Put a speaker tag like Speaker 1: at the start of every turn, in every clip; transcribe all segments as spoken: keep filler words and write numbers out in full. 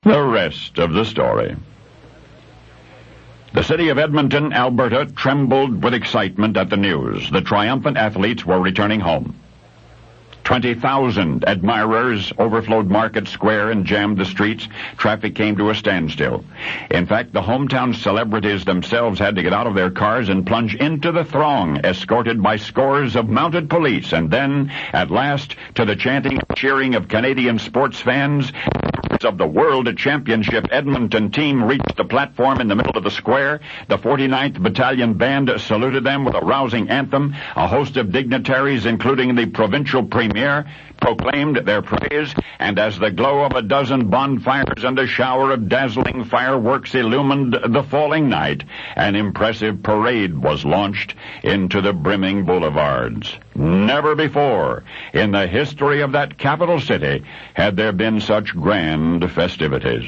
Speaker 1: The rest of the story. The city of Edmonton, Alberta, trembled with excitement at the news. The triumphant athletes were returning home. Twenty thousand admirers overflowed Market Square and jammed the streets. Traffic came to a standstill. In fact, the hometown celebrities themselves had to get out of their cars and plunge into the throng, escorted by scores of mounted police. And then, at last, to the chanting and cheering of Canadian sports fans, of the World Championship Edmonton team reached the platform in the middle of the square. The forty-ninth Battalion Band saluted them with a rousing anthem. A host of dignitaries, including the provincial premier, proclaimed their praise, and as the glow of a dozen bonfires and a shower of dazzling fireworks illumined the falling night, an impressive parade was launched into the brimming boulevards. Never before in the history of that capital city had there been such grand festivities.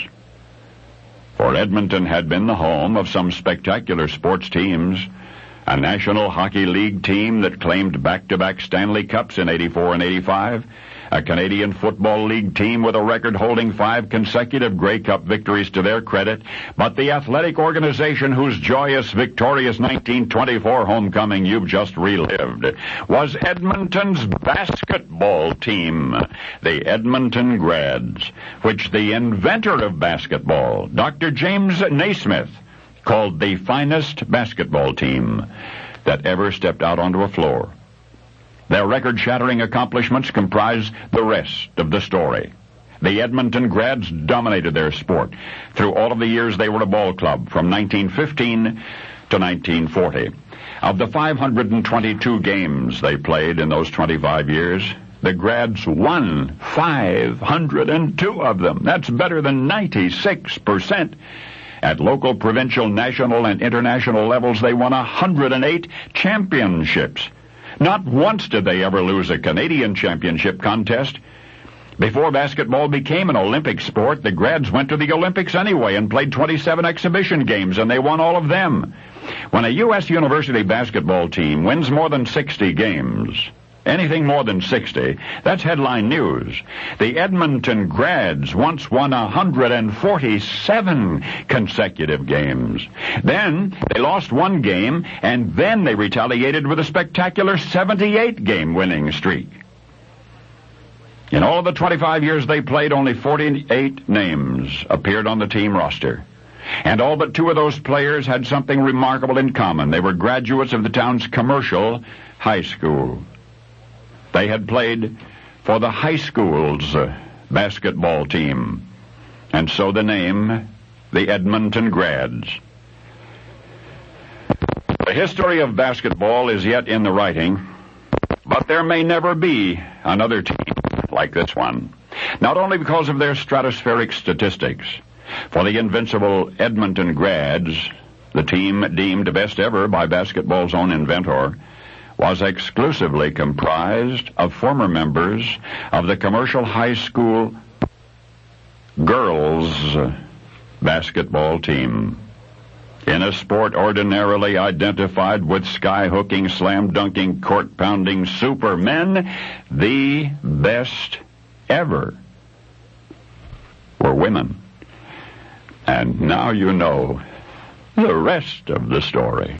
Speaker 1: For Edmonton had been the home of some spectacular sports teams. A National Hockey League team that claimed back-to-back Stanley Cups in eighty-four and eighty-five. A Canadian Football League team with a record holding five consecutive Grey Cup victories to their credit. But the athletic organization whose joyous, victorious nineteen twenty-four homecoming you've just relived was Edmonton's basketball team, the Edmonton Grads, which the inventor of basketball, Doctor James Naismith, called the finest basketball team that ever stepped out onto a floor. Their record-shattering accomplishments comprise the rest of the story. The Edmonton Grads dominated their sport through all of the years they were a ball club, from nineteen fifteen to nineteen forty. Of the five hundred twenty-two games they played in those twenty-five years, the Grads won five hundred two of them. That's better than ninety-six percent. At local, provincial, national, and international levels, they won one hundred eight championships. Not once did they ever lose a Canadian championship contest. Before basketball became an Olympic sport, the Grads went to the Olympics anyway and played twenty-seven exhibition games, and they won all of them. When a U S university basketball team wins more than sixty games, anything more than sixty, that's headline news. The Edmonton Grads once won one hundred forty-seven consecutive games. Then they lost one game, and then they retaliated with a spectacular seventy-eight game winning streak. In all of the twenty-five years they played, only forty-eight names appeared on the team roster. And all but two of those players had something remarkable in common. They were graduates of the town's commercial high school. They had played for the high school's uh, basketball team, and so the name, the Edmonton Grads. The history of basketball is yet in the writing, but there may never be another team like this one, not only because of their stratospheric statistics. For the invincible Edmonton Grads, the team deemed best ever by basketball's own inventor, was exclusively comprised of former members of the commercial high school girls basketball team. In a sport ordinarily identified with sky-hooking, slam-dunking, court-pounding supermen, the best ever were women. And now you know the rest of the story.